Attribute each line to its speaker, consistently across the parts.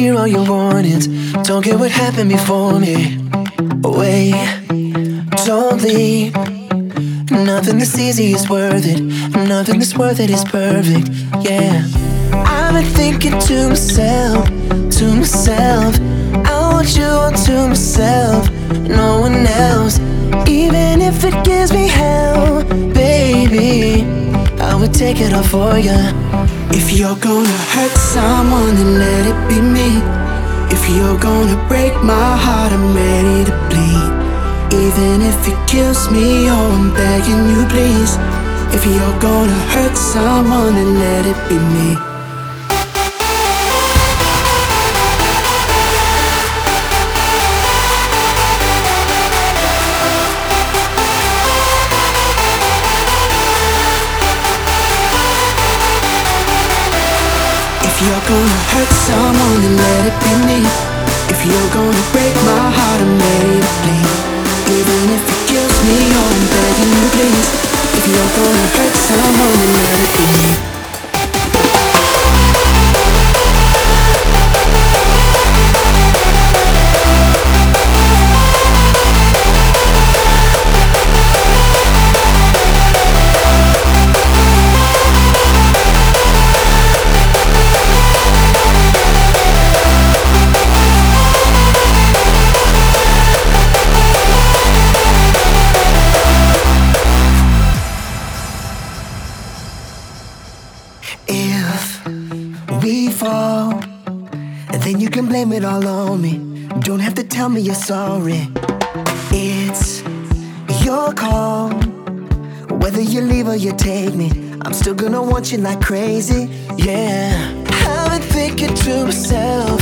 Speaker 1: hear all your warnings. Don't get what happened before me. Wait, don't leave. Nothing that's easy is worth it. Nothing that's worth it is perfect. Yeah, I've been thinking to myself, I want you all to myself, no one else. Even if it gives me hell, baby, I would take it all for ya.
Speaker 2: If you're gonna hurt someone, then let it be me. If you're gonna break my heart, I'm ready to bleed. Even if it kills me, oh, I'm begging you please. If you're gonna hurt someone, then let it be me. If you're gonna hurt someone, then let it be me. If you're gonna break my heart, I'm ready to bleed. Even if it kills me, oh, I'm begging you please. If you're gonna hurt someone, then let it be me. If we fall, and then you can blame it all on me. Don't have to tell me you're sorry. It's your call, whether you leave or you take me. I'm still gonna want you like crazy. Yeah, I've been thinking to myself,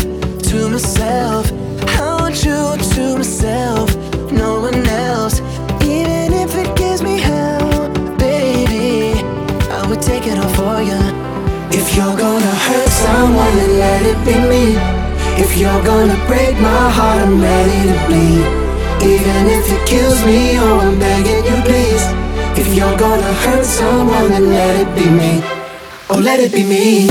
Speaker 2: I want you to myself, no one else. Even if it gives me hell, baby, I would take it all for ya. If you're gonna hurt someone, then let it be me. If you're gonna break my heart, I'm ready to bleed. Even if it kills me, oh, I'm begging you please. If you're gonna hurt someone, then let it be me. Oh, let it be me.